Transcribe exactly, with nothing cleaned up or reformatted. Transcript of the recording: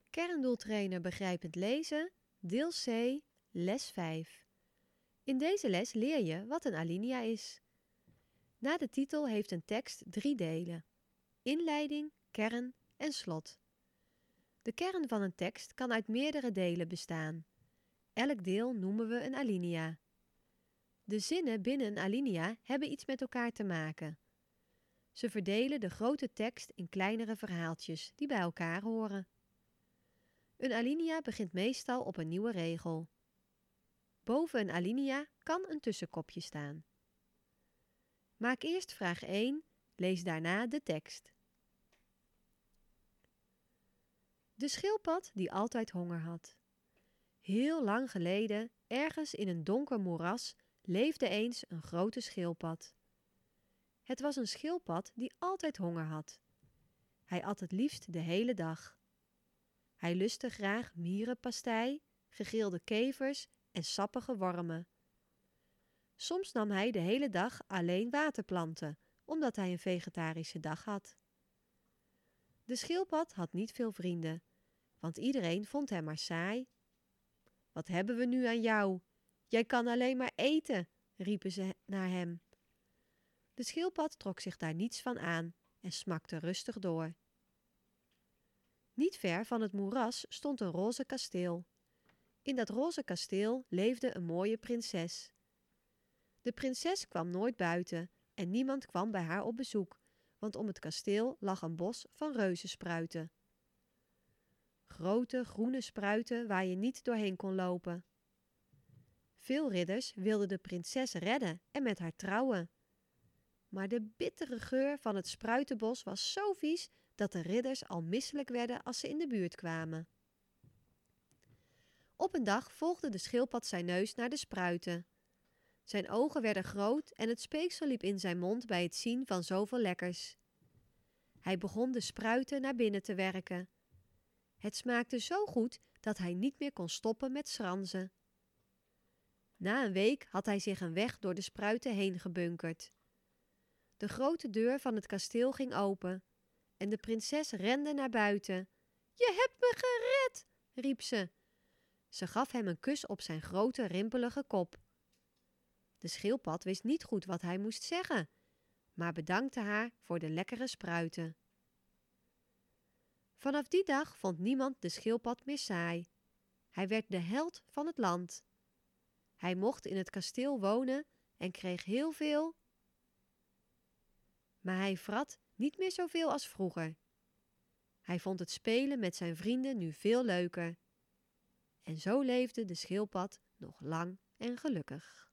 Kerndoeltrainer begrijpend lezen, deel C, les vijf. In deze les leer je wat een alinea is. Na de titel heeft een tekst drie delen: inleiding, kern en slot. De kern van een tekst kan uit meerdere delen bestaan. Elk deel noemen we een alinea. De zinnen binnen een alinea hebben iets met elkaar te maken. Ze verdelen de grote tekst in kleinere verhaaltjes die bij elkaar horen. Een alinea begint meestal op een nieuwe regel. Boven een alinea kan een tussenkopje staan. Maak eerst vraag één, lees daarna de tekst. De schildpad die altijd honger had. Heel lang geleden, ergens in een donker moeras, leefde eens een grote schildpad. Het was een schildpad die altijd honger had. Hij at het liefst de hele dag. Hij lustte graag mierenpastei, gegrilde kevers en sappige wormen. Soms nam hij de hele dag alleen waterplanten, omdat hij een vegetarische dag had. De schildpad had niet veel vrienden, want iedereen vond hem maar saai. "Wat hebben we nu aan jou? Jij kan alleen maar eten," riepen ze naar hem. De schildpad trok zich daar niets van aan en smakte rustig door. Niet ver van het moeras stond een roze kasteel. In dat roze kasteel leefde een mooie prinses. De prinses kwam nooit buiten en niemand kwam bij haar op bezoek, want om het kasteel lag een bos van reuzenspruiten. Grote groene spruiten waar je niet doorheen kon lopen. Veel ridders wilden de prinses redden en met haar trouwen. Maar de bittere geur van het spruitenbos was zo vies dat de ridders al misselijk werden als ze in de buurt kwamen. Op een dag volgde de schildpad zijn neus naar de spruiten. Zijn ogen werden groot en het speeksel liep in zijn mond bij het zien van zoveel lekkers. Hij begon de spruiten naar binnen te werken. Het smaakte zo goed dat hij niet meer kon stoppen met schranzen. Na een week had hij zich een weg door de spruiten heen gebunkerd. De grote deur van het kasteel ging open en de prinses rende naar buiten. "Je hebt me gered," riep ze. Ze gaf hem een kus op zijn grote rimpelige kop. De schildpad wist niet goed wat hij moest zeggen, maar bedankte haar voor de lekkere spruiten. Vanaf die dag vond niemand de schildpad meer saai. Hij werd de held van het land. Hij mocht in het kasteel wonen en kreeg heel veel, maar hij vrat niet meer zoveel als vroeger. Hij vond het spelen met zijn vrienden nu veel leuker. En zo leefde de schildpad nog lang en gelukkig.